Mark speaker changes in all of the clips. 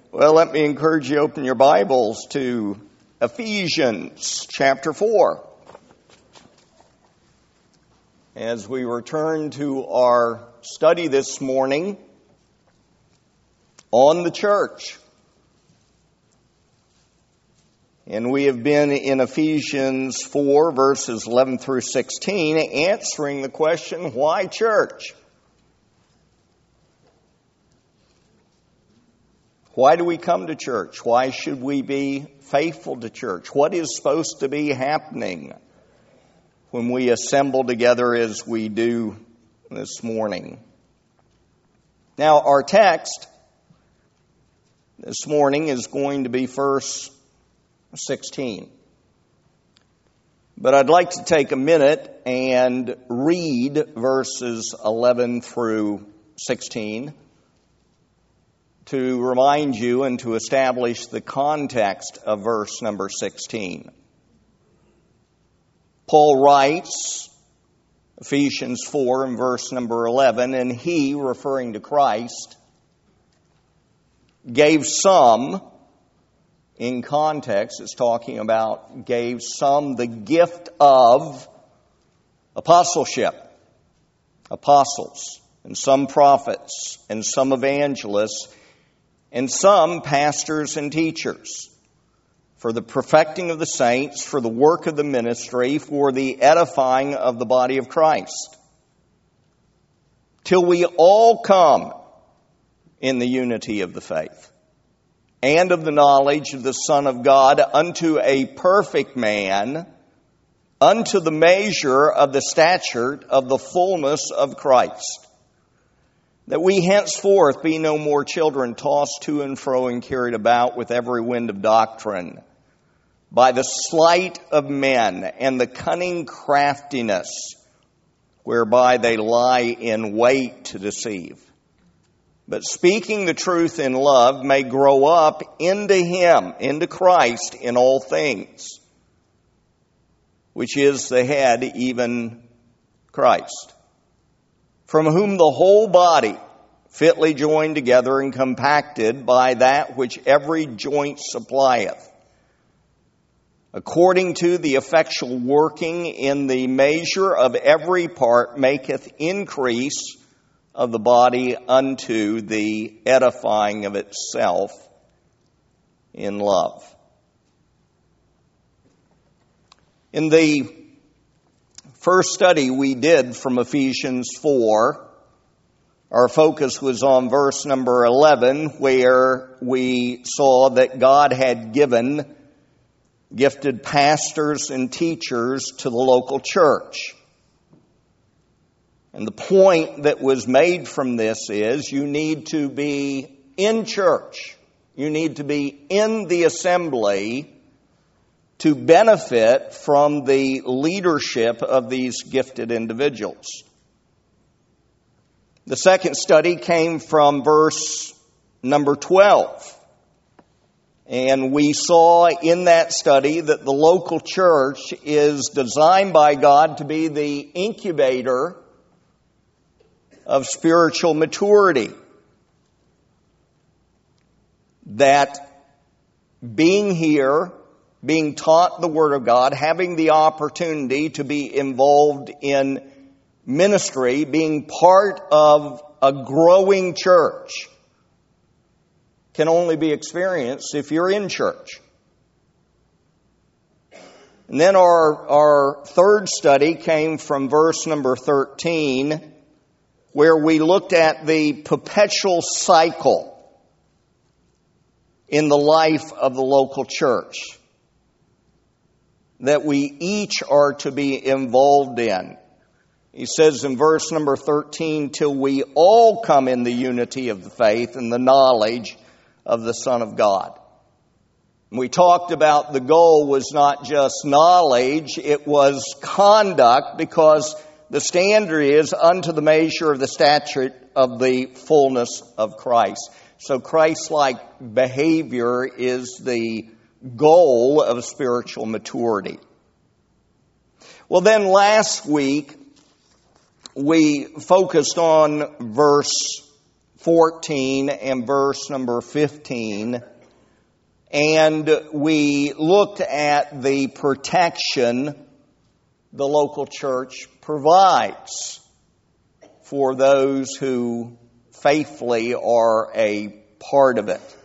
Speaker 1: Well, let me encourage you to open your Bibles to Ephesians chapter 4. As we return to our study this morning on the church. And we have been in Ephesians 4, verses 11 through 16, answering the question, why church? Why do we come to church? Why should we be faithful to church? What is supposed to be happening when we assemble together as we do this morning? Now, our text this morning is going to be verse 16. But I'd like to take a minute and read verses 11 through 16 to remind you and to establish the context of verse number 16. Paul writes, Ephesians 4 and verse number 11, and he, referring to Christ, gave some, in context, it's talking about gave some the gift of apostleship, apostles, and some prophets, and some evangelists, and some pastors and teachers, for the perfecting of the saints, for the work of the ministry, for the edifying of the body of Christ, till we all come in the unity of the faith and of the knowledge of the Son of God, unto a perfect man, unto the measure of the stature of the fullness of Christ, that we henceforth be no more children tossed to and fro and carried about with every wind of doctrine, by the sleight of men and the cunning craftiness whereby they lie in wait to deceive. But speaking the truth in love may grow up into Him, into Christ in all things, which is the head, even Christ, from whom the whole body, fitly joined together and compacted by that which every joint supplieth, according to the effectual working in the measure of every part, maketh increase of the body unto the edifying of itself in love. In the first study we did from Ephesians 4, our focus was on verse number 11, where we saw that God had given gifted pastors and teachers to the local church. And the point that was made from this is you need to be in church. You need to be in the assembly to benefit from the leadership of these gifted individuals. The second study came from verse number 12. And we saw in that study that the local church is designed by God to be the incubator of spiritual maturity. That being here, being taught the Word of God, having the opportunity to be involved in ministry, being part of a growing church, can only be experienced if you're in church. And then our third study came from verse number 13, where we looked at the perpetual cycle in the life of the local church that we each are to be involved in. He says in verse number 13, till we all come in the unity of the faith and the knowledge of the Son of God. We talked about the goal was not just knowledge, it was conduct, because the standard is unto the measure of the stature of the fullness of Christ. So Christ-like behavior is the goal of spiritual maturity. Well, then last week we focused on verse 14 and verse number 15. And we looked at the protection the local church provides for those who faithfully are a part of it.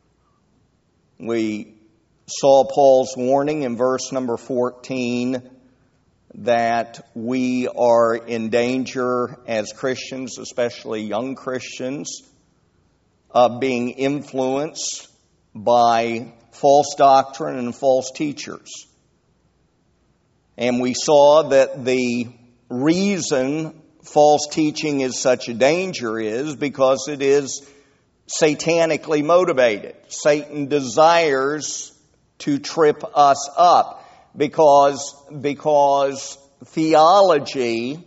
Speaker 1: We saw Paul's warning in verse number 14 that we are in danger as Christians, especially young Christians, of being influenced by false doctrine and false teachers. And we saw that the reason false teaching is such a danger is because it is satanically motivated. Satan desires to trip us up because theology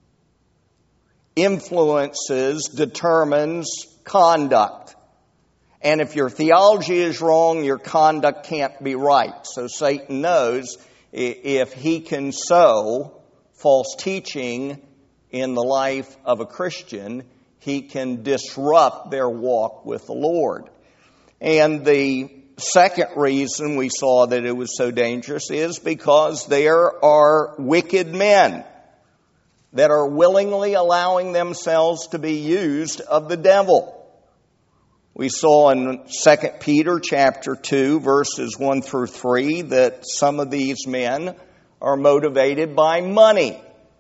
Speaker 1: influences, determines conduct. And if your theology is wrong, your conduct can't be right. So Satan knows if he can sow false teaching in the life of a Christian, he can disrupt their walk with the Lord. And the second reason we saw that it was so dangerous is because there are wicked men that are willingly allowing themselves to be used of the devil. We saw in 2 Peter chapter 2, verses 1 through 3, that some of these men are motivated by money.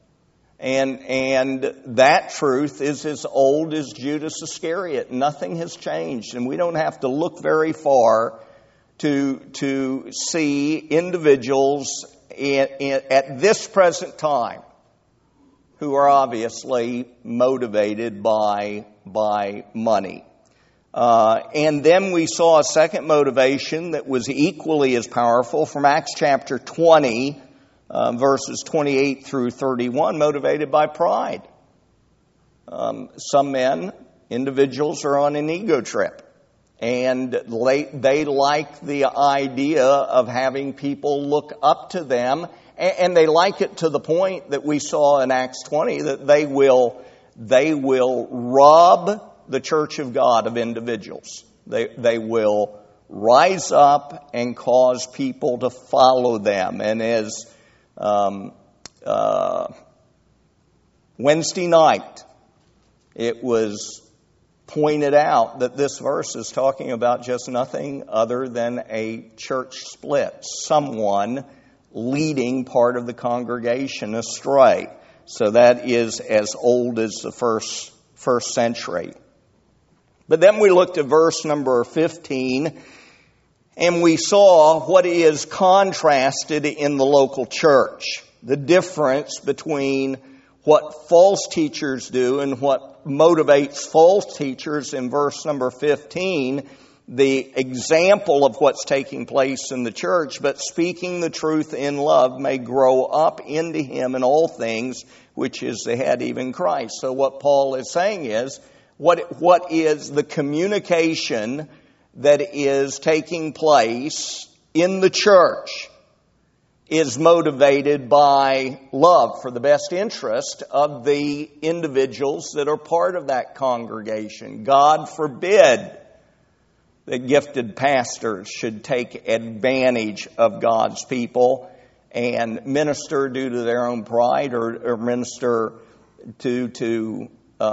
Speaker 1: And that truth is as old as Judas Iscariot. Nothing has changed, and we don't have to look very far to see individuals at this present time who are obviously motivated by money. And then we saw a second motivation that was equally as powerful from Acts chapter 20, verses 28 through 31, motivated by pride. Some men, individuals, are on an ego trip. And they like the idea of having people look up to them. And they like it to the point that we saw in Acts 20 that they will rob the church of God of individuals. They will rise up and cause people to follow them. And as Wednesday night, it was pointed out that this verse is talking about just nothing other than a church split. Someone leading part of the congregation astray. So that is as old as the first century. But then we looked at verse number 15, and we saw what is contrasted in the local church. The difference between what false teachers do and what motivates false teachers in verse number 15, the example of what's taking place in the church, but speaking the truth in love may grow up into him in all things, which is the head, even Christ. So what Paul is saying is, what is the communication that is taking place in the church is motivated by love for the best interest of the individuals that are part of that congregation. God forbid that gifted pastors should take advantage of God's people and minister due to their own pride or minister to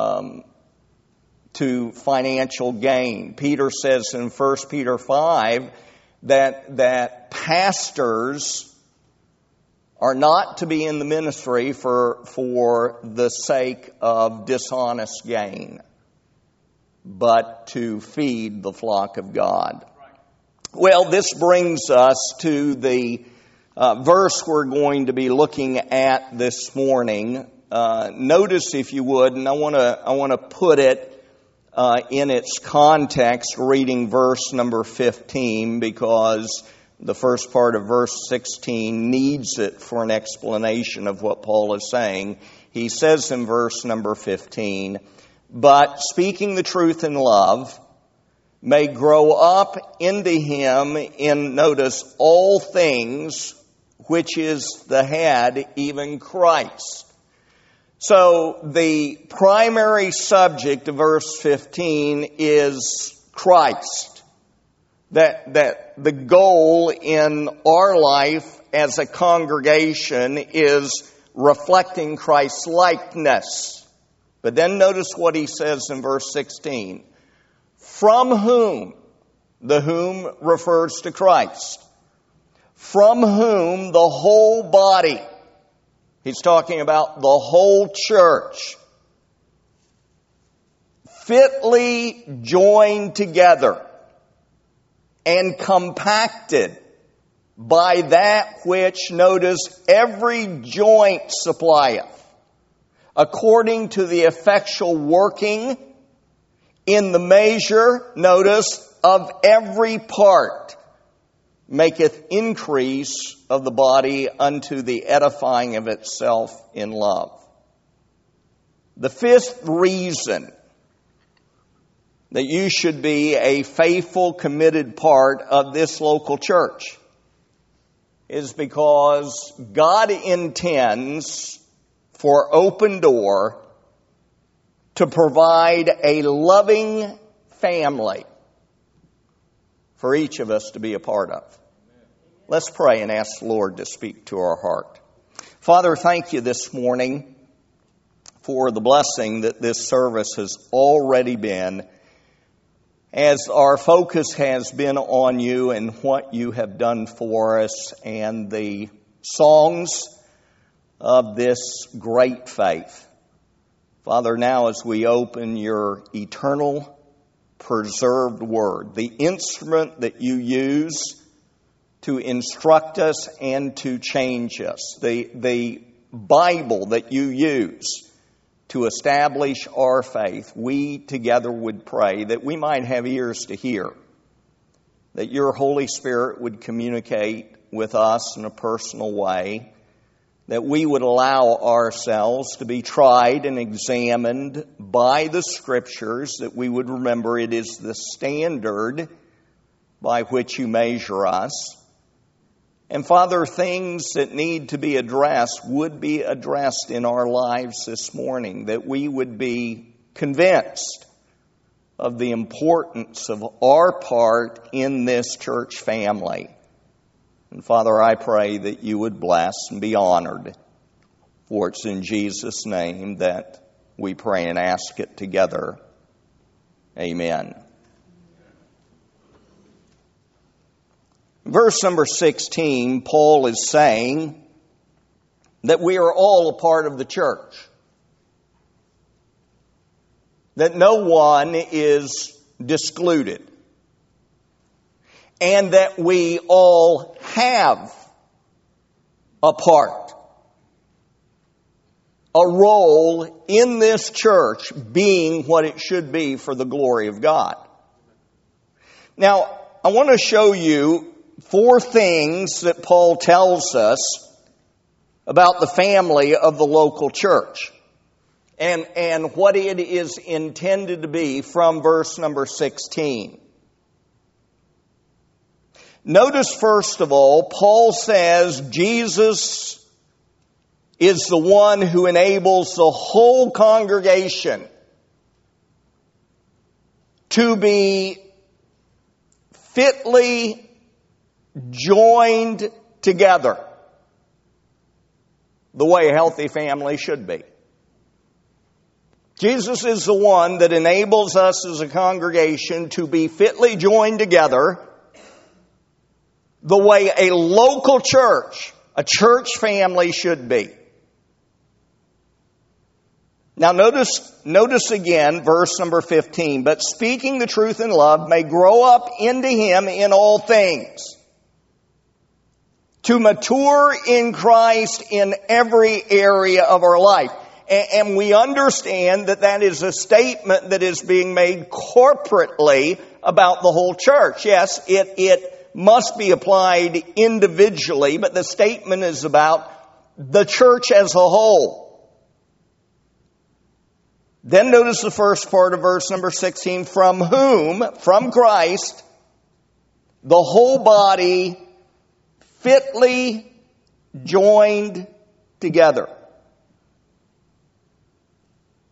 Speaker 1: financial gain. Peter says in 1 Peter 5 that pastors are not to be in the ministry for the sake of dishonest gain, but to feed the flock of God. Well, this brings us to the verse we're going to be looking at this morning. Notice, if you would, and I want to put it in its context, reading verse number 15, because the first part of verse 16 needs it for an explanation of what Paul is saying. He says in verse number 15, "But speaking the truth in love may grow up into him in," notice, "all things, which is the head, even Christ." So the primary subject of verse 15 is Christ. That the goal in our life as a congregation is reflecting Christ's likeness. But then notice what he says in verse 16. From whom, the whom refers to Christ, from whom the whole body, he's talking about the whole church, fitly joined together and compacted by that which, notice, every joint supplieth, according to the effectual working in the measure, notice, of every part, maketh increase of the body unto the edifying of itself in love. The fifth reason that you should be a faithful, committed part of this local church is because God intends for Open Door to provide a loving family for each of us to be a part of. Let's pray and ask the Lord to speak to our heart. Father, thank you this morning for the blessing that this service has already been, as our focus has been on you and what you have done for us and the songs of this great faith. Father, now as we open your eternal, preserved word, the instrument that you use to instruct us and to change us, the Bible that you use to establish our faith, we together would pray that we might have ears to hear, that your Holy Spirit would communicate with us in a personal way, that we would allow ourselves to be tried and examined by the Scriptures, that we would remember it is the standard by which you measure us. And Father, things that need to be addressed would be addressed in our lives this morning, that we would be convinced of the importance of our part in this church family. And Father, I pray that you would bless and be honored. For it's in Jesus' name that we pray and ask it together. Amen. Verse number 16, Paul is saying that we are all a part of the church. That no one is excluded. And that we all have a part, a role in this church being what it should be for the glory of God. Now, I want to show you 4 things that Paul tells us about the family of the local church and what it is intended to be from verse number 16. Notice, first of all, Paul says Jesus is the one who enables the whole congregation to be fitly joined together the way a healthy family should be. Jesus is the one that enables us as a congregation to be fitly joined together the way a local church, a church family should be. Now notice again verse number 15. But speaking the truth in love may grow up into him in all things, to mature in Christ in every area of our life. And we understand that that is a statement that is being made corporately about the whole church. Yes, it must be applied individually, but the statement is about the church as a whole. Then notice the first part of verse number 16. From whom, from Christ, the whole body fitly joined together.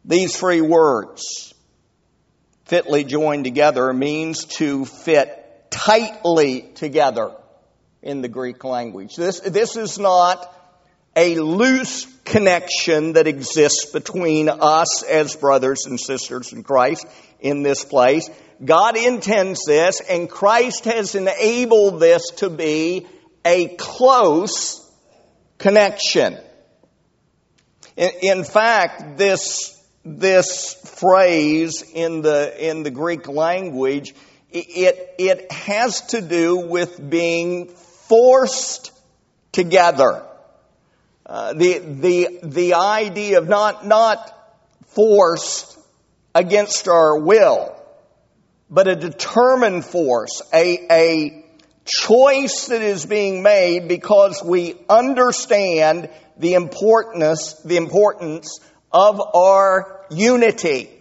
Speaker 1: These three words, fitly joined together, means to fit tightly together in the Greek language. This is not a loose connection that exists between us as brothers and sisters in Christ in this place. God intends this, and Christ has enabled this to be a close connection. In fact, this phrase in the Greek language, it has to do with being forced together. The idea of not forced against our will, but a determined force, a choice that is being made because we understand the importance of our unity.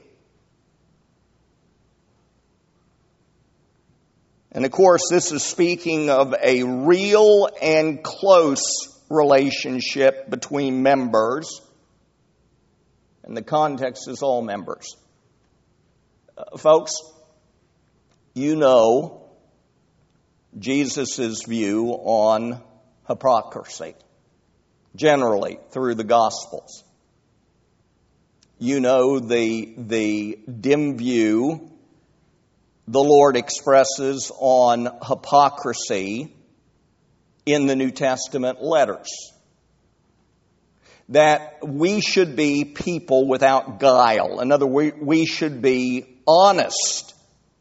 Speaker 1: And of course, this is speaking of a real and close relationship between members. And the context is all members. Folks, you know Jesus' view on hypocrisy, generally through the Gospels. You know the dim view the Lord expresses on hypocrisy in the New Testament letters. That we should be people without guile. In other words, we should be honest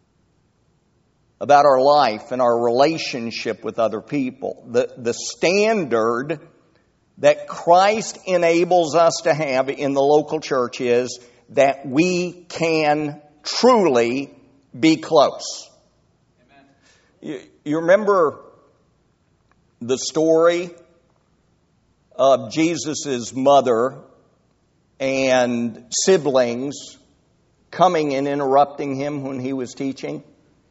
Speaker 1: about our life and our relationship with other people. The standard that Christ enables us to have in the local church is that we can truly be close. Amen. You remember the story of Jesus' mother and siblings coming and interrupting him when he was teaching?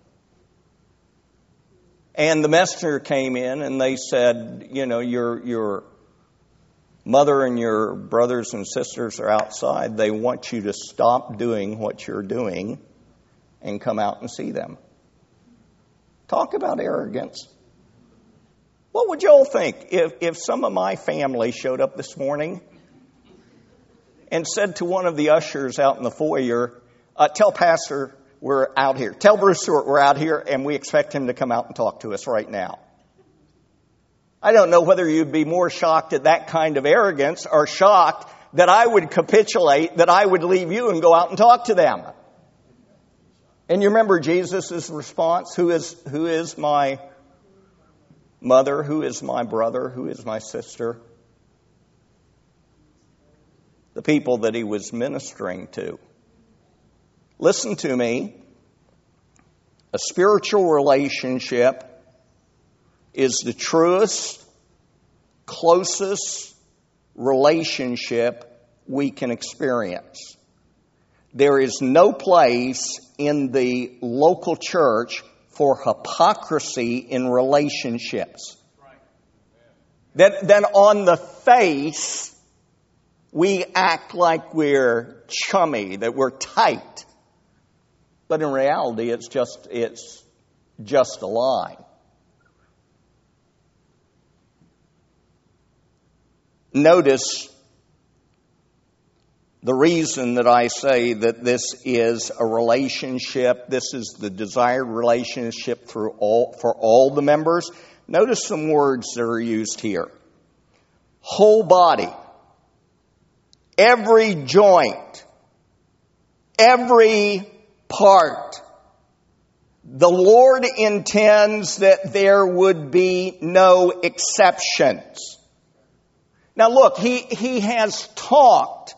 Speaker 1: And the messenger came in and they said, you know, your mother and your brothers and sisters are outside. They want you to stop doing what you're doing and come out and see them. Talk about arrogance. What would y'all think if some of my family showed up this morning and said to one of the ushers out in the foyer, tell Pastor we're out here. Tell Bruce Stewart we're out here and we expect him to come out and talk to us right now. I don't know whether you'd be more shocked at that kind of arrogance or shocked that I would capitulate, that I would leave you and go out and talk to them. And you remember Jesus' response, who is my mother, who is my brother, who is my sister? The people that he was ministering to. Listen to me. A spiritual relationship is the truest, closest relationship we can experience. There is no place in the local church for hypocrisy in relationships. Then on the face, we act like we're chummy, that we're tight. But in reality, it's just a lie. Notice the reason that I say that this is a relationship, this is the desired relationship for all the members. Notice some words that are used here. Whole body, every joint, every part. The Lord intends that there would be no exceptions. Now look, he has talked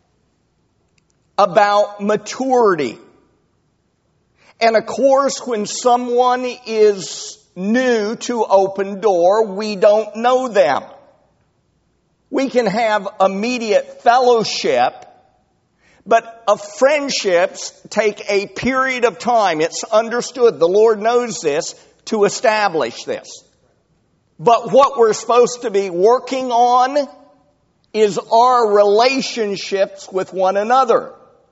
Speaker 1: about maturity. And of course, when someone is new to Open Door, we don't know them. We can have immediate fellowship, but friendships take a period of time. It's understood. The Lord knows this, to establish this. But what we're supposed to be working on is our relationships with one another.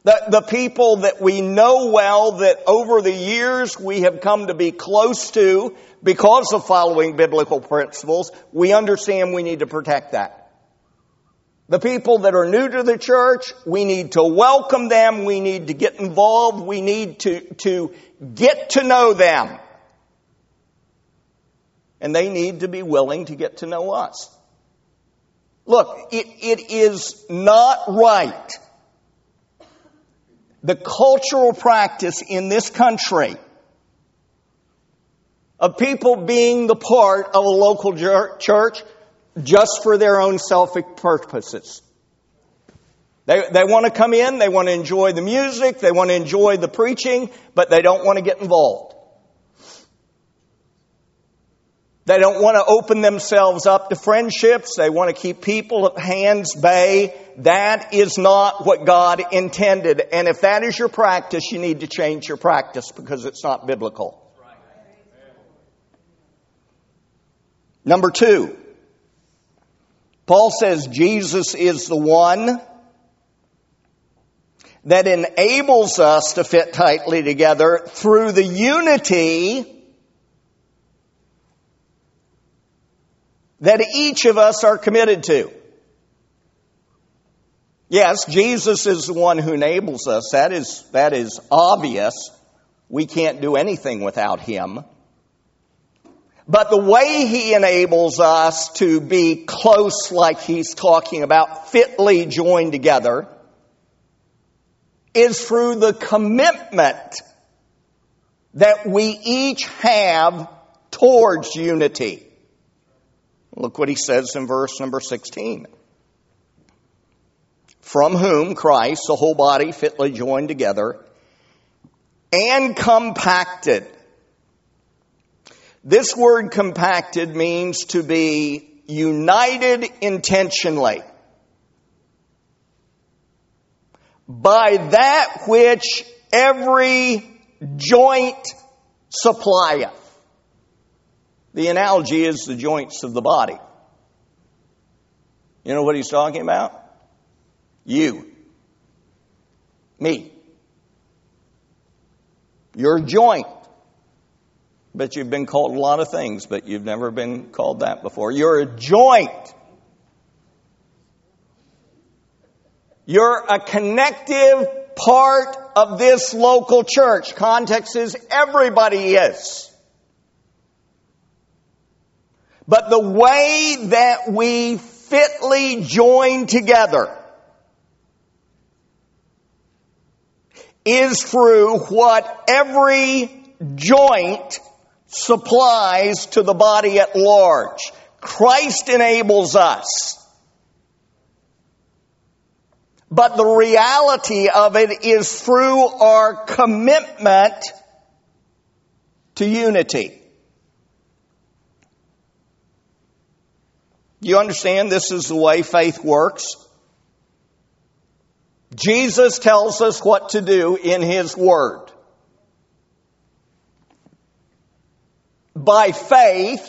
Speaker 1: The people that we know well, that over the years we have come to be close to because of following biblical principles, we understand we need to protect that. The people that are new to the church, we need to welcome them. We need to get involved. We need to get to know them. And they need to be willing to get to know us. Look, it is not right. The cultural practice in this country of people being the part of a local church just for their own selfish purposes. They want to come in, they want to enjoy the music, they want to enjoy the preaching, but they don't want to get involved. They don't want to open themselves up to friendships. They want to keep people at hands bay. That is not what God intended. And if that is your practice, you need to change your practice because it's not biblical. Number 2, Paul says Jesus is the one that enables us to fit tightly together through the unity that each of us are committed to. Yes, Jesus is the one who enables us. That is obvious. We can't do anything without Him. But the way He enables us to be close, like He's talking about, fitly joined together, is through the commitment that we each have towards unity. Look what he says in verse number 16. From whom Christ, the whole body fitly joined together and compacted. This word compacted means to be united intentionally by that which every joint supplieth. The analogy is the joints of the body. You know what he's talking about? You. Me. You're a joint. But you've been called a lot of things, but you've never been called that before. You're a joint. You're a connective part of this local church. Context is everybody is. But the way that we fitly join together is through what every joint supplies to the body at large. Christ enables us. But the reality of it is through our commitment to unity. You understand this is the way faith works? Jesus tells us what to do in His Word. By faith,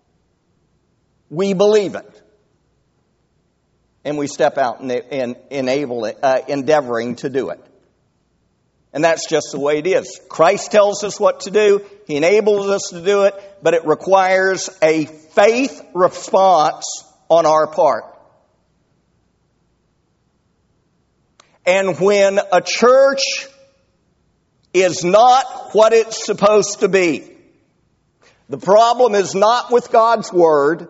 Speaker 1: we believe it. And we step out and enable it, endeavoring to do it. And that's just the way it is. Christ tells us what to do. He enables us to do it. But it requires a faith response on our part. And when a church is not what it's supposed to be, the problem is not with God's Word.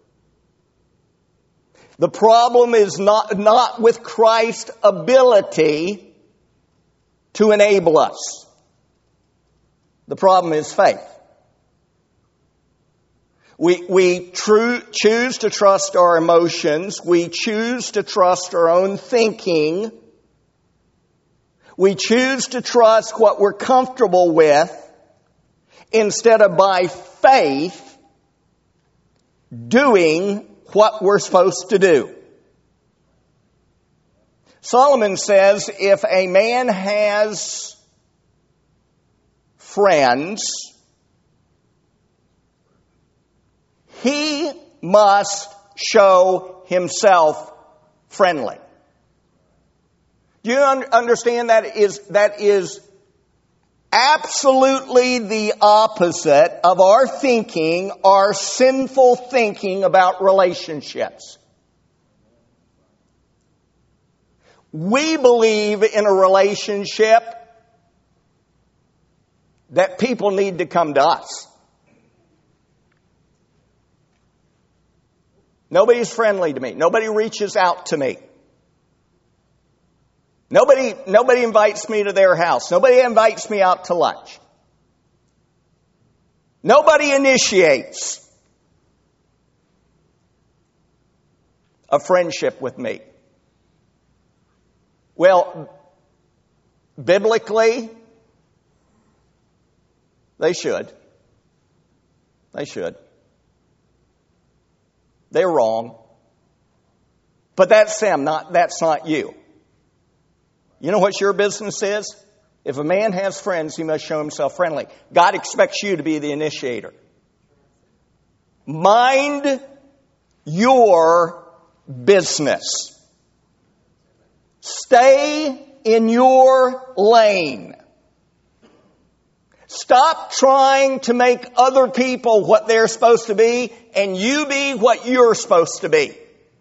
Speaker 1: The problem is not with Christ's ability to enable us. The problem is faith. We choose to trust our emotions. We choose to trust our own thinking. We choose to trust what we're comfortable with instead of by faith doing what we're supposed to do. Solomon says if a man has friends, he must show himself friendly. Do you understand that is absolutely the opposite of our thinking, our sinful thinking about relationships. We believe in a relationship that people need to come to us. Nobody's friendly to me. Nobody reaches out to me. Nobody invites me to their house. Nobody invites me out to lunch. Nobody initiates a friendship with me. Well, biblically, they should. They should. They're wrong. But that's them, that's not you. You know what your business is? If a man has friends, he must show himself friendly. God expects you to be the initiator. Mind your business. Stay in your lane. Stop trying to make other people what they're supposed to be, and you be what you're supposed to be.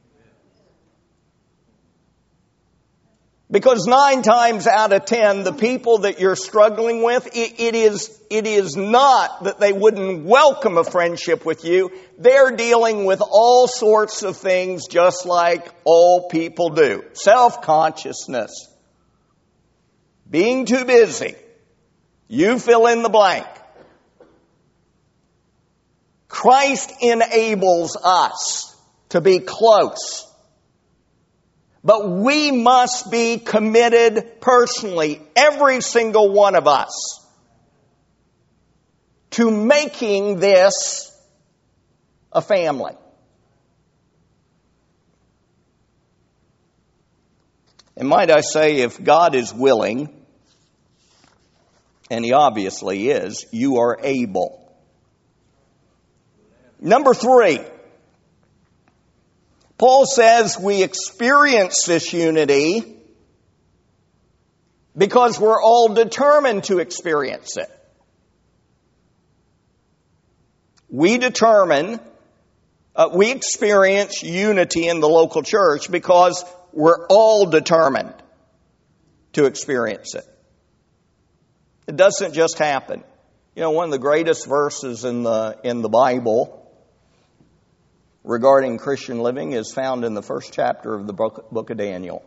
Speaker 1: Because 9 times out of 10, the people that you're struggling with, it is not that they wouldn't welcome a friendship with you. They're dealing with all sorts of things just like all people do. Self-consciousness. Being too busy. You fill in the blank. Christ enables us to be close. But we must be committed personally, every single one of us, to making this a family. And might I say, if God is willing, and He obviously is, you are able. Number 3. Paul says we experience this unity because we're all determined to experience it. We experience unity in the local church because we're all determined to experience it. It doesn't just happen. You know, one of the greatest verses in the Bible regarding Christian living is found in the first chapter of the book of Daniel.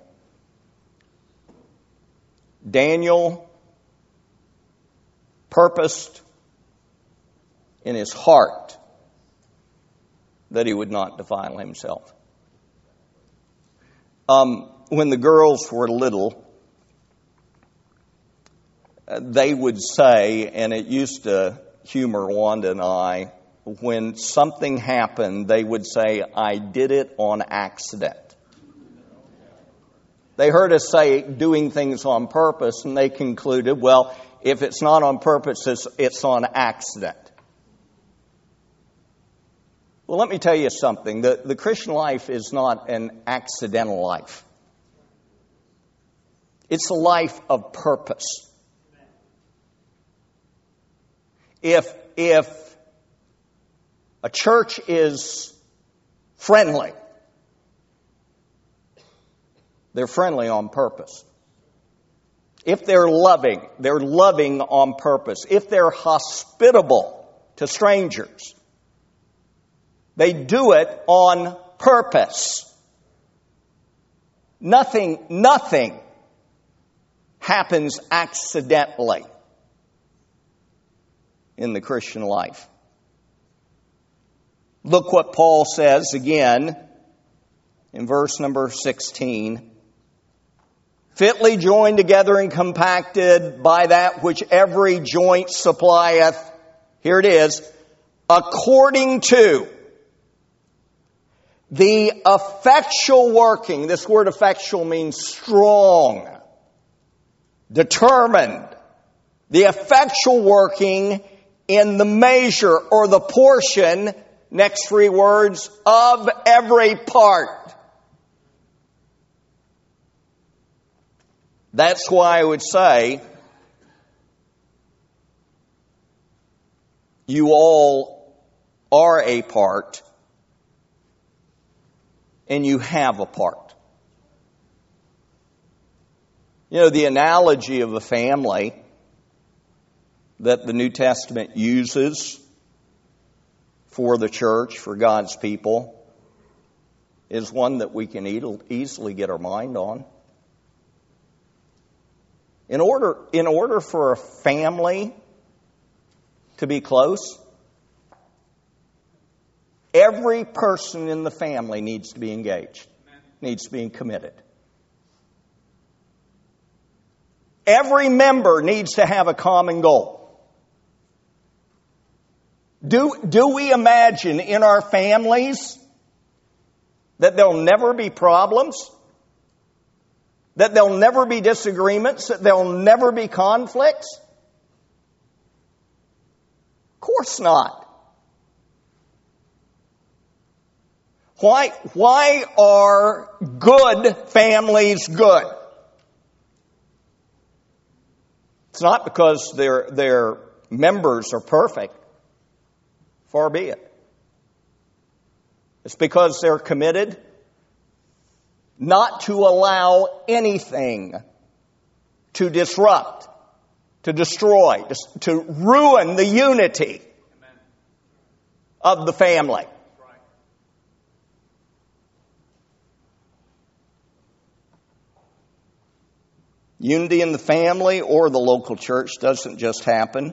Speaker 1: Daniel purposed in his heart that he would not defile himself. When the girls were little, they would say, and it used to humor Wanda and I, when something happened, they would say, I did it on accident. They heard us say doing things on purpose, and they concluded, well, if it's not on purpose, it's on accident. Well, let me tell you something. The Christian life is not an accidental life. It's a life of purpose. If a church is friendly, they're friendly on purpose. If they're loving on purpose. If they're hospitable to strangers, they do it on purpose. Nothing happens accidentally in the Christian life. Look what Paul says again in verse number 16. Fitly joined together and compacted by that which every joint supplieth. Here it is. According to the effectual working. This word effectual means strong, determined. The effectual working in the measure or the portion, next 3 words, of every part. That's why I would say you all are a part and you have a part. You know, the analogy of a family that the New Testament uses for the church, for God's people, is one that we can easily get our mind on. In order for a family to be close, every person in the family needs to be engaged, needs to be committed. Every member needs to have a common goal. Do we imagine in our families that there'll never be problems? That there'll never be disagreements? That there'll never be conflicts? Of course not. Why are good families good? It's not because their members are perfect. Far be it. It's because they're committed not to allow anything to disrupt, to destroy, to ruin the unity of the family. Unity in the family or the local church doesn't just happen.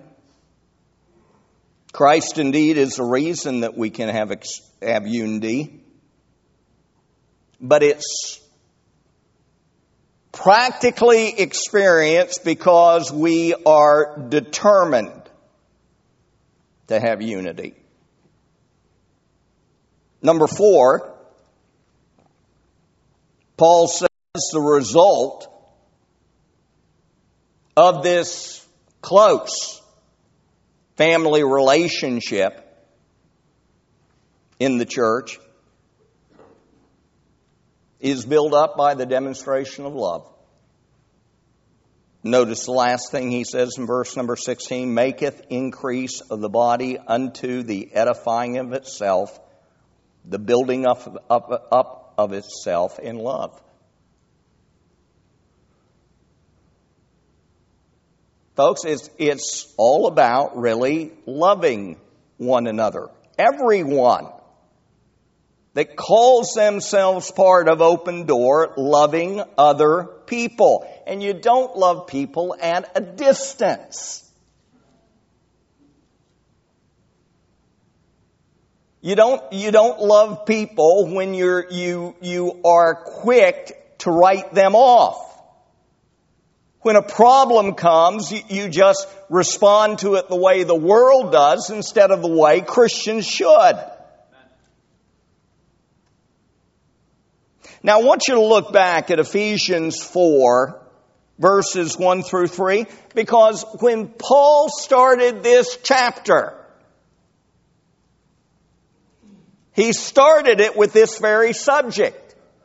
Speaker 1: Christ indeed is the reason that we can have unity, but it's practically experienced because we are determined to have unity. Number 4, Paul says the result of this close family relationship in the church is built up by the demonstration of love. Notice the last thing he says in verse number 16, maketh increase of the body unto the edifying of itself, the building up of itself in love. Folks, it's all about really loving one another. Everyone that calls themselves part of Open Door, loving other people. And you don't love people at a distance. You don't love people when you are quick to write them off. When a problem comes, you just respond to it the way the world does instead of the way Christians should. Now, I want you to look back at Ephesians 4, verses 1 through 3, because when Paul started this chapter, he started it with this very subject.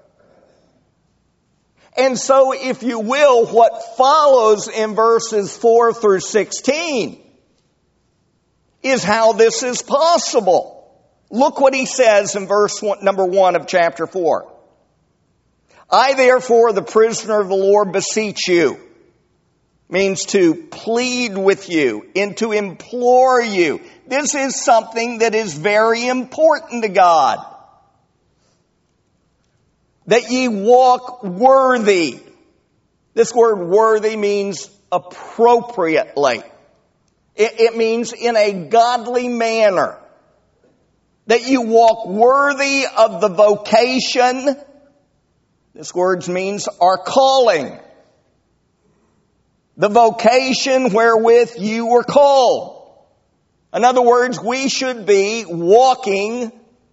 Speaker 1: And so, if you will, what follows in verses 4 through 16 is how this is possible. Look what he says in verse number 1 of chapter 4. I, therefore, the prisoner of the Lord, beseech you, means to plead with you and to implore you. This is something that is very important to God. That ye walk worthy. This word worthy means appropriately. It means in a godly manner. That you walk worthy of the vocation. This word means our calling. The vocation wherewith you were called. In other words, we should be walking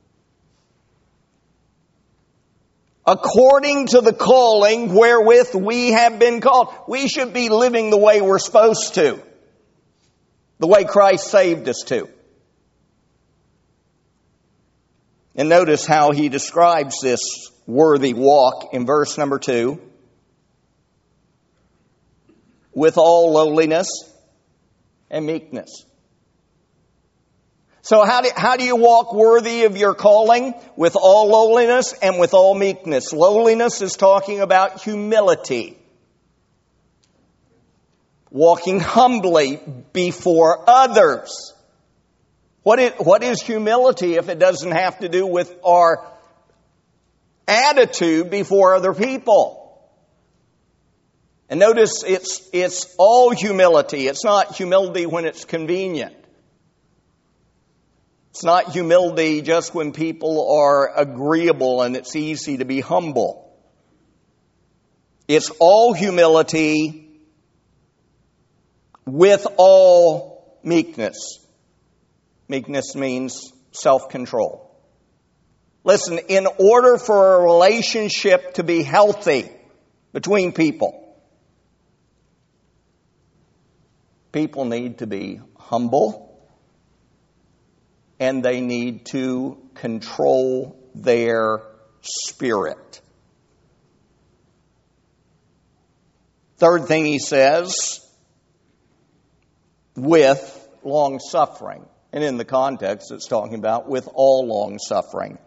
Speaker 1: according to the calling wherewith we have been called. We should be living the way we're supposed to. The way Christ saved us to. And notice how he describes this worthy walk in verse number 2. with all lowliness and meekness. So how do you walk worthy of your calling? With all lowliness and with all meekness. Lowliness is talking about humility. Walking humbly before others. What is humility if it doesn't have to do with our attitude before other people? And notice it's all humility. It's not humility when it's convenient. It's not humility just when people are agreeable and it's easy to be humble. It's all humility with all meekness. Meekness means self-control. Listen, in order for a relationship to be healthy between people, people need to be humble and they need to control their spirit. Third thing he says, with long suffering. And in the context, it's talking about with all long suffering.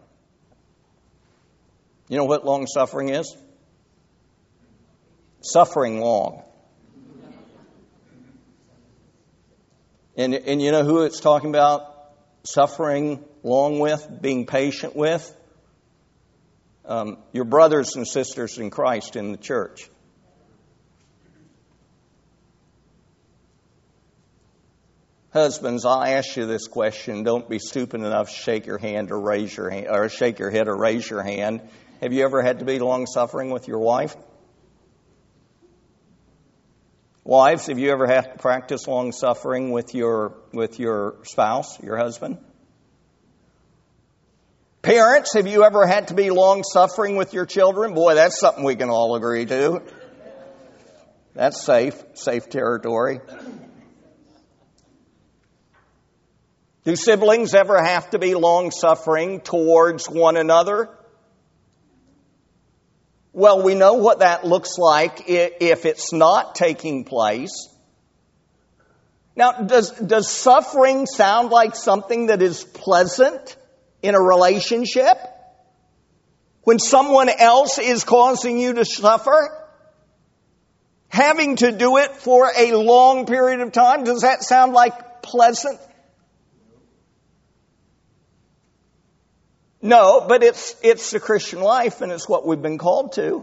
Speaker 1: You know what long suffering is? Suffering long. And you know who it's talking about suffering long with, being patient with? Your brothers and sisters in Christ in the church. Husbands, I'll ask you this question. Don't be stupid enough to shake your hand or raise your hand, or shake your head or raise your hand. Have you ever had to be long-suffering with your wife? Wives, have you ever had to practice long-suffering with your spouse, your husband? Parents, have you ever had to be long-suffering with your children? Boy, that's something we can all agree to. That's safe territory. Do siblings ever have to be long-suffering towards one another? Well, we know what that looks like if it's not taking place. Now, does suffering sound like something that is pleasant in a relationship? When someone else is causing you to suffer? Having to do it for a long period of time, does that sound like pleasant? No, but it's the Christian life and it's what we've been called to.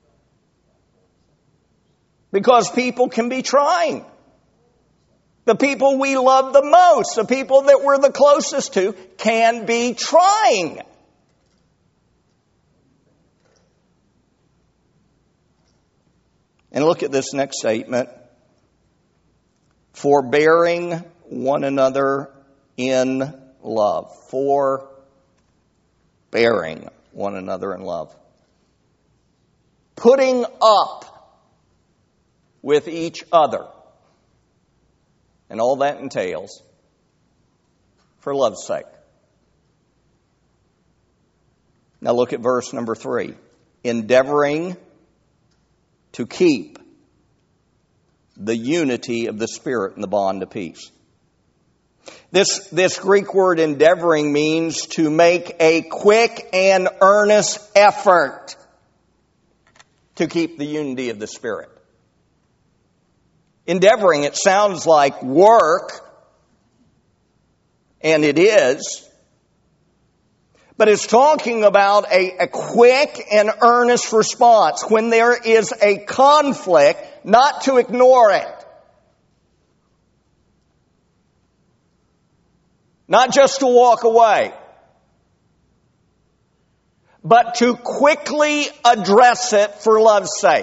Speaker 1: Because people can be trying. The people we love the most, the people that we're the closest to, can be trying. And look at this next statement. Forbearing one another in love. Bearing one another in love. Putting up with each other. And all that entails for love's sake. Now look at verse number 3. Endeavoring to keep the unity of the Spirit in the bond of peace. This Greek word endeavoring means to make a quick and earnest effort to keep the unity of the Spirit. Endeavoring, it sounds like work, and it is, but it's talking about a quick and earnest response. When there is a conflict, not to ignore it. Not just to walk away, but to quickly address it for love's sake.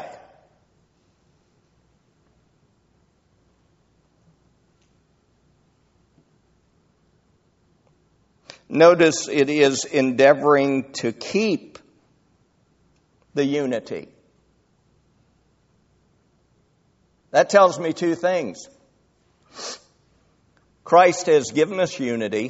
Speaker 1: Notice it is endeavoring to keep the unity. That tells me two things. Christ has given us unity,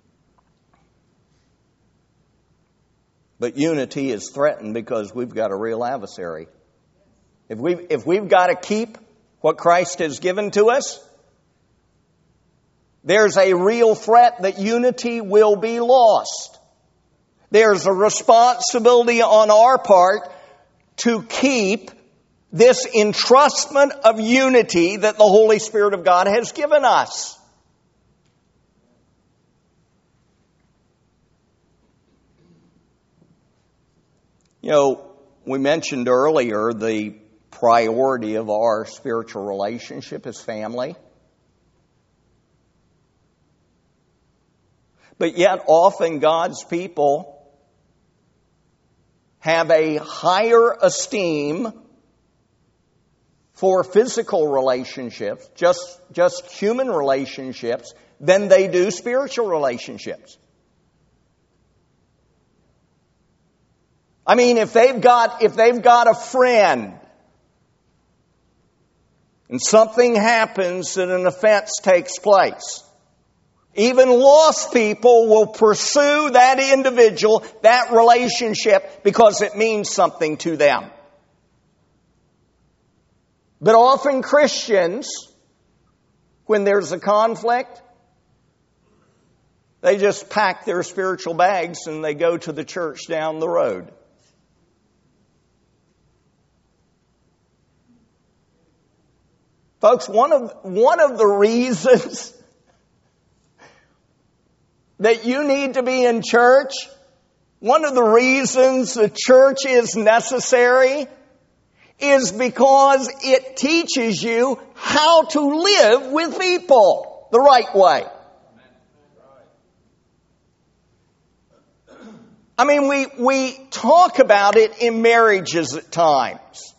Speaker 1: but unity is threatened because we've got a real adversary. If we've got to keep what Christ has given to us, there's a real threat that unity will be lost. There's a responsibility on our part to keep this entrustment of unity that the Holy Spirit of God has given us. You know, we mentioned earlier the priority of our spiritual relationship is family. But yet often God's people have a higher esteem for physical relationships, just human relationships, than they do spiritual relationships. I mean, if they've got a friend and something happens and an offense takes place, even lost people will pursue that individual, that relationship, because it means something to them. But often Christians, when there's a conflict, they just pack their spiritual bags and they go to the church down the road. Folks, one of the reasons that you need to be in church, one of the reasons the church is necessary, is because it teaches you how to live with people the right way. I mean, we talk about it in marriages at times.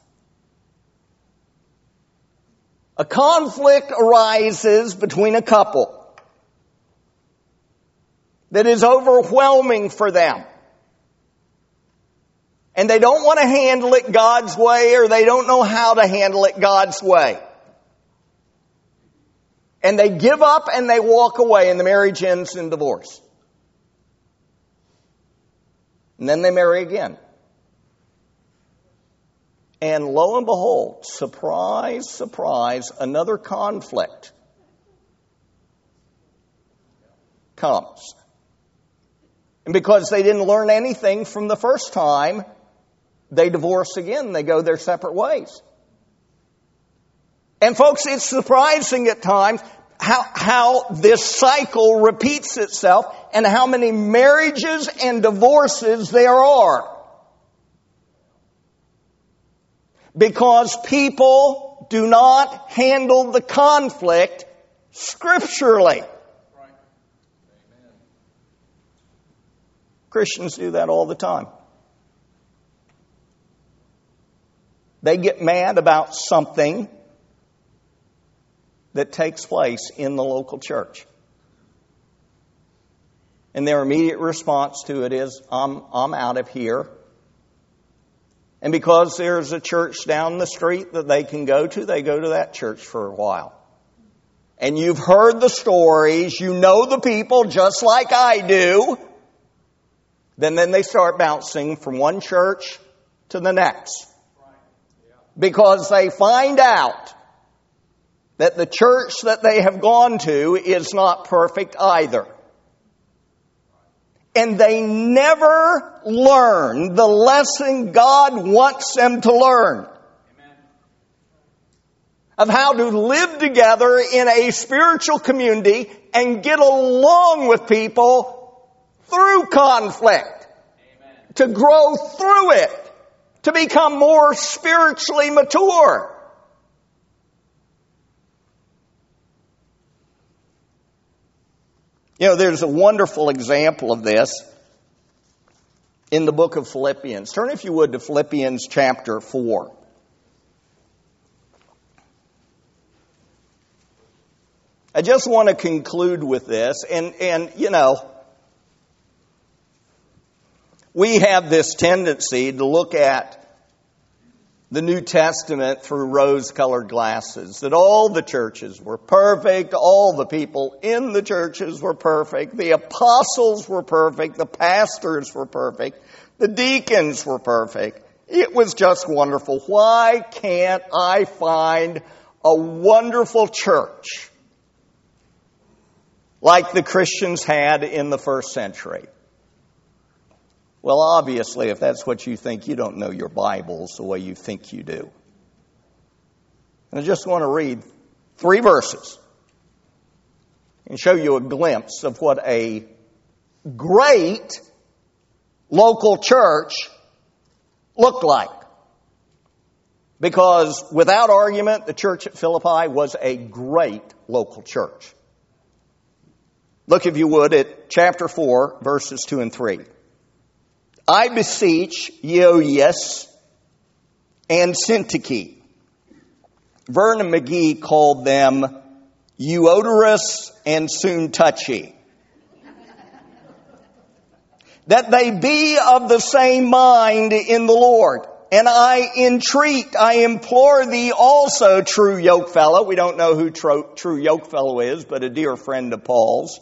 Speaker 1: A conflict arises between a couple that is overwhelming for them. And they don't want to handle it God's way, or they don't know how to handle it God's way. And they give up and they walk away, and the marriage ends in divorce. And then they marry again. And lo and behold, surprise, surprise, another conflict comes. And because they didn't learn anything from the first time, they divorce again. They go their separate ways. And folks, it's surprising at times how this cycle repeats itself and how many marriages and divorces there are. Because people do not handle the conflict scripturally. Christians do that all the time. They get mad about something that takes place in the local church. And their immediate response to it is, I'm out of here. And because there's a church down the street that they can go to, they go to that church for a while. And you've heard the stories, you know the people just like I do. Then they start bouncing from one church to the next. Because they find out that the church that they have gone to is not perfect either. And they never learn the lesson God wants them to learn. Of how to live together in a spiritual community and get along with people through conflict. To grow through it. To become more spiritually mature. You know, there's a wonderful example of this in the book of Philippians. Turn, if you would, to Philippians chapter 4. I just want to conclude with this, and you know, we have this tendency to look at the New Testament through rose-colored glasses, that all the churches were perfect, all the people in the churches were perfect, the apostles were perfect, the pastors were perfect, the deacons were perfect. It was just wonderful. Why can't I find a wonderful church like the Christians had in the first century? Well, obviously, if that's what you think, you don't know your Bibles the way you think you do. And I just want to read 3 verses and show you a glimpse of what a great local church looked like. Because without argument, the church at Philippi was a great local church. Look, if you would, at chapter 4, verses 2 and 3. I beseech Euodias and Syntyche. Vernon McGee called them Euodias and Soon-Touchy. That they be of the same mind in the Lord. And I entreat, I implore thee also, true yokefellow. We don't know who true yokefellow is, but a dear friend of Paul's.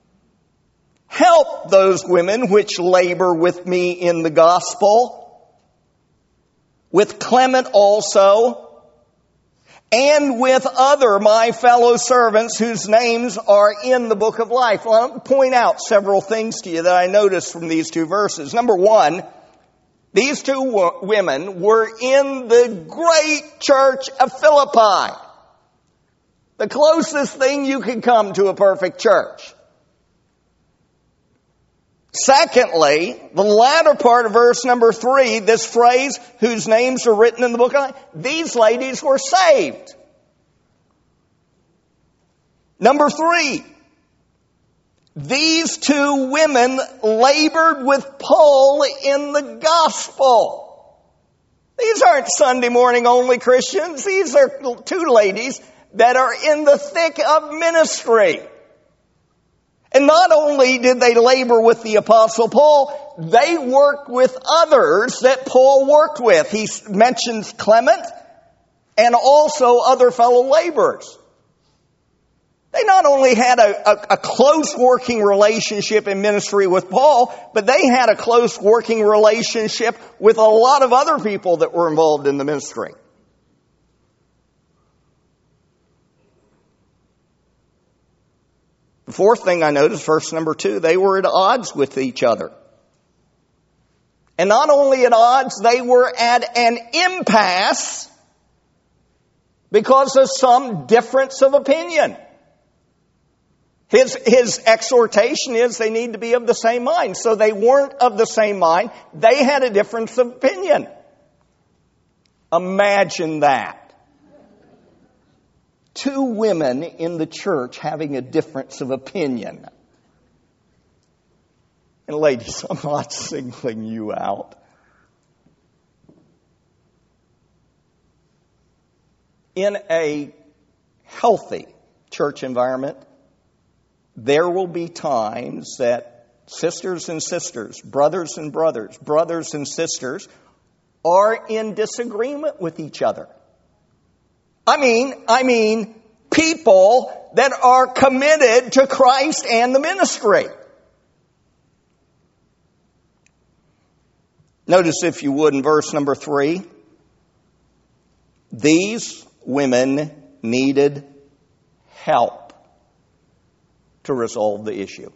Speaker 1: Help those women which labor with me in the gospel, with Clement also, and with other my fellow servants whose names are in the book of life. Well, I'll point out several things to you that I noticed from these 2 verses. Number 1, these 2 women were in the great church of Philippi. The closest thing you can come to a perfect church. Secondly, the latter part of verse number 3, this phrase, whose names are written in the book of life, these ladies were saved. Number 3, these 2 women labored with Paul in the gospel. These aren't Sunday morning only Christians. These are 2 ladies that are in the thick of ministry. And not only did they labor with the Apostle Paul, they worked with others that Paul worked with. He mentions Clement and also other fellow laborers. They not only had a close working relationship in ministry with Paul, but they had a close working relationship with a lot of other people that were involved in the ministry. The 4th thing I noticed, verse number 2, they were at odds with each other. And not only at odds, they were at an impasse because of some difference of opinion. His exhortation is they need to be of the same mind. So they weren't of the same mind. They had a difference of opinion. Imagine that. 2 women in the church having a difference of opinion. And ladies, I'm not singling you out. In a healthy church environment, there will be times that sisters and sisters, brothers and brothers, brothers and sisters are in disagreement with each other. I mean, people that are committed to Christ and the ministry. Notice, if you would, in verse number 3, these women needed help to resolve the issue.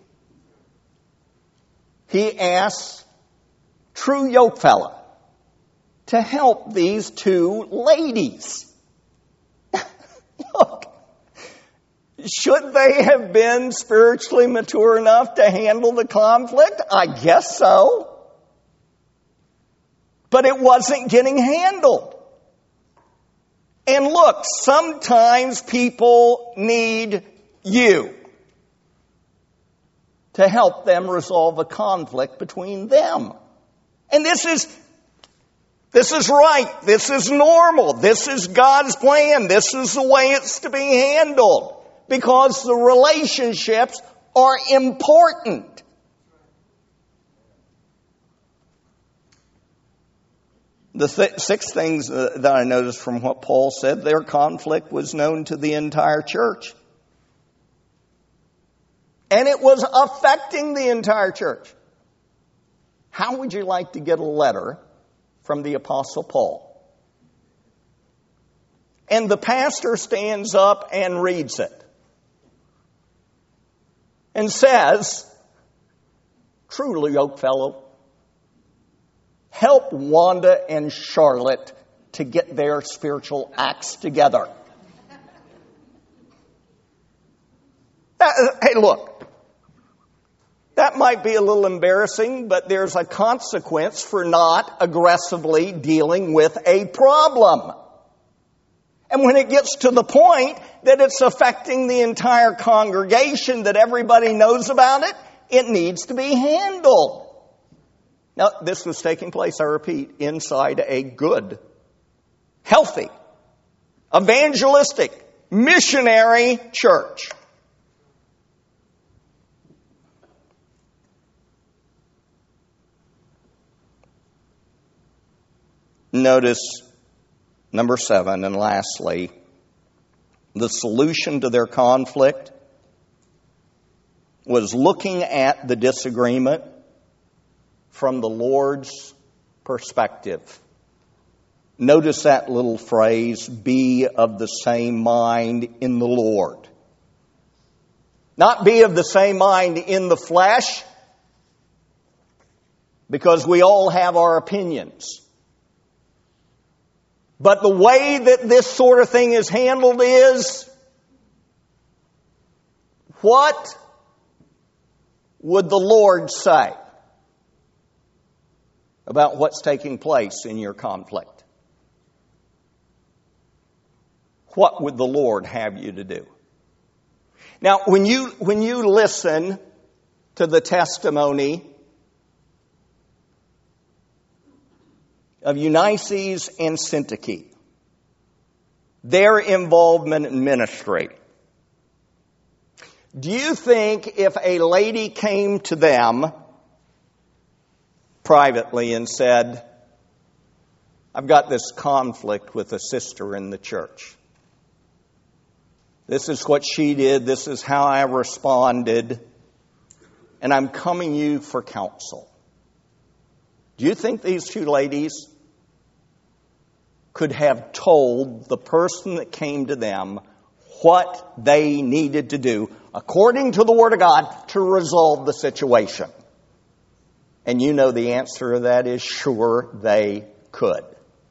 Speaker 1: He asks true yokefellow to help these 2 ladies. Look, should they have been spiritually mature enough to handle the conflict? I guess so. But it wasn't getting handled. And look, sometimes people need you to help them resolve a conflict between them. And this is right. This is normal. This is God's plan. This is the way it's to be handled. Because the relationships are important. The 6 things that I noticed from what Paul said, their conflict was known to the entire church. And it was affecting the entire church. How would you like to get a letter from the Apostle Paul? And the pastor stands up and reads it and says, truly, Oakfellow, help Wanda and Charlotte to get their spiritual acts together. Hey, look, that might be a little embarrassing, but there's a consequence for not aggressively dealing with a problem. And when it gets to the point that it's affecting the entire congregation, that everybody knows about it, it needs to be handled. Now, this was taking place, I repeat, inside a good, healthy, evangelistic, missionary church. Notice number 7, and lastly, the solution to their conflict was looking at the disagreement from the Lord's perspective. Notice that little phrase, be of the same mind in the Lord. Not be of the same mind in the flesh, because we all have our opinions. But the way that this sort of thing is handled is, what would the Lord say about what's taking place in your conflict? What would the Lord have you to do? Now, when you listen to the testimony of Eunice and Syntyche, their involvement in ministry, do you think if a lady came to them privately and said, I've got this conflict with a sister in the church. This is what she did. This is how I responded. And I'm coming you for counsel. Do you think these two ladies could have told the person that came to them what they needed to do, according to the Word of God, to resolve the situation? And you know the answer to that is sure they could.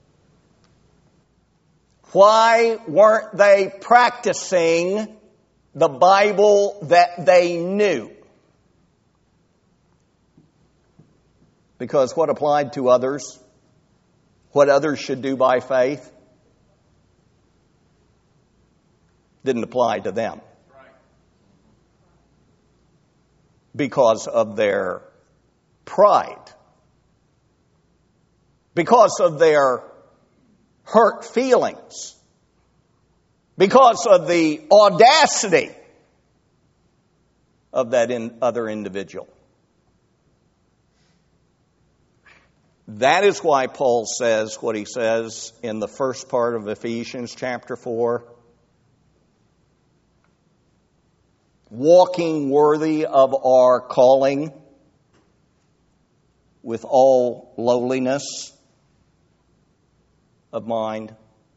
Speaker 1: Why weren't they practicing the Bible that they knew? Because what applied to others, what others should do by faith, didn't apply to them. Because of their pride. Because of their hurt feelings. Because of the audacity of that other individual. That is why Paul says what he says in the first part of Ephesians chapter 4. Walking worthy of our calling with all lowliness of mind,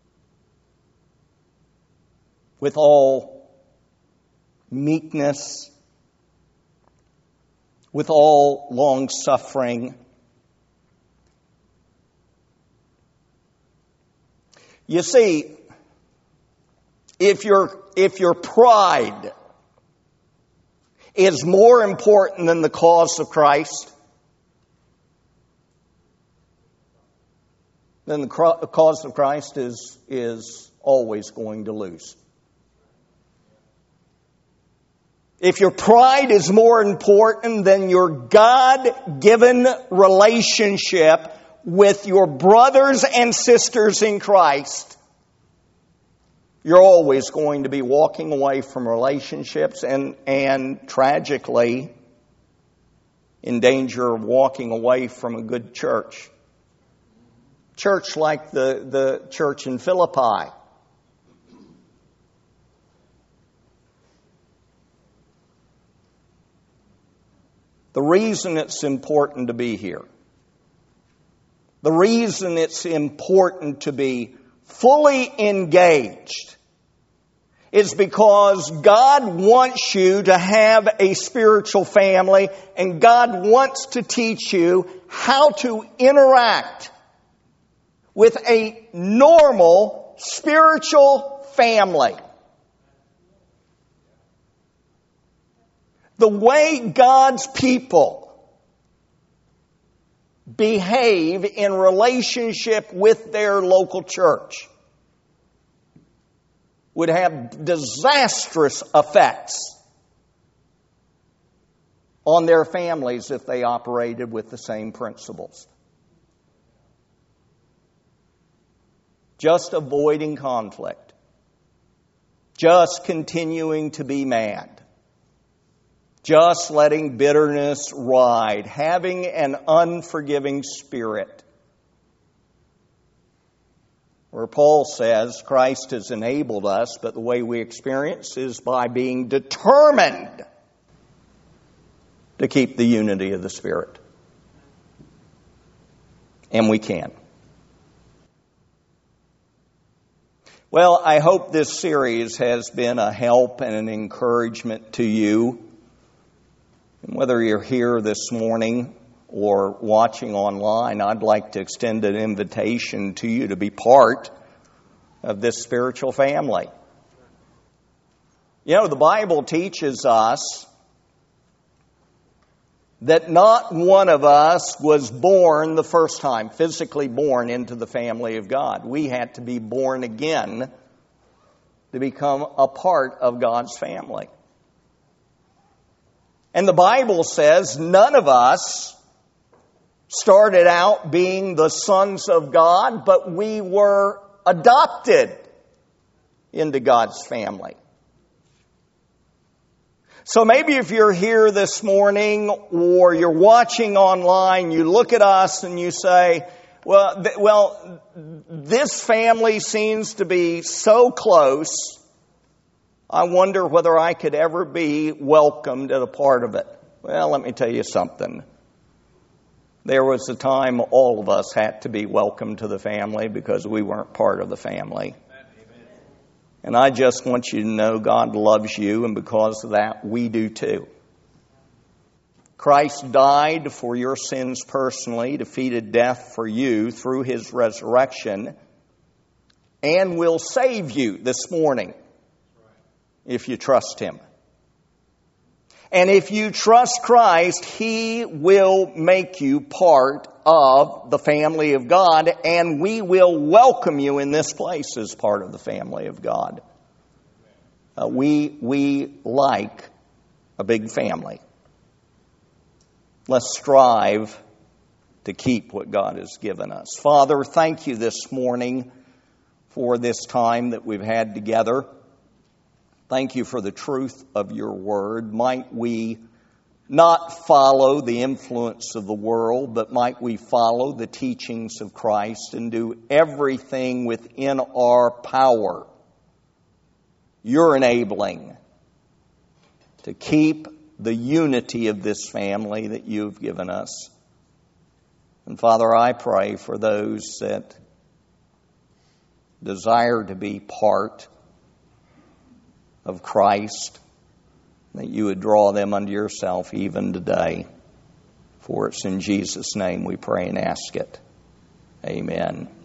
Speaker 1: with all meekness, with all long-suffering. You see, if your pride is more important than the cause of Christ, then the cause of Christ is always going to lose. If your pride is more important than your God-given relationship with your brothers and sisters in Christ, you're always going to be walking away from relationships and tragically in danger of walking away from a good church. Church like the church in Philippi. The reason it's important to be here, the reason it's important to be fully engaged is because God wants you to have a spiritual family, and God wants to teach you how to interact with a normal spiritual family. The way God's people behave in relationship with their local church would have disastrous effects on their families if they operated with the same principles. Just avoiding conflict. Just continuing to be mad. Just letting bitterness ride. Having an unforgiving spirit. Where Paul says Christ has enabled us, but the way we experience is by being determined to keep the unity of the Spirit. And we can. Well, I hope this series has been a help and an encouragement to you. And whether you're here this morning or watching online, I'd like to extend an invitation to you to be part of this spiritual family. You know, the Bible teaches us that not one of us was born the first time, physically born into the family of God. We had to be born again to become a part of God's family. And the Bible says none of us started out being the sons of God, but we were adopted into God's family. So maybe if you're here this morning or you're watching online, you look at us and you say, well, this family seems to be so close, I wonder whether I could ever be welcomed as a part of it. Well, let me tell you something. There was a time all of us had to be welcomed to the family because we weren't part of the family. And I just want you to know God loves you, and because of that, we do too. Christ died for your sins personally, defeated death for you through His resurrection, and will save you this morning if you trust Him. And if you trust Christ, He will make you part of the family of God, and we will welcome you in this place as part of the family of God. We like a big family. Let's strive to keep what God has given us. Father, thank you this morning for this time that we've had together. Thank you for the truth of your word. Might we not follow the influence of the world, but might we follow the teachings of Christ and do everything within our power, your enabling, to keep the unity of this family that you've given us. And Father, I pray for those that desire to be part of Christ, that you would draw them unto yourself even today. For it's in Jesus' name we pray and ask it. Amen.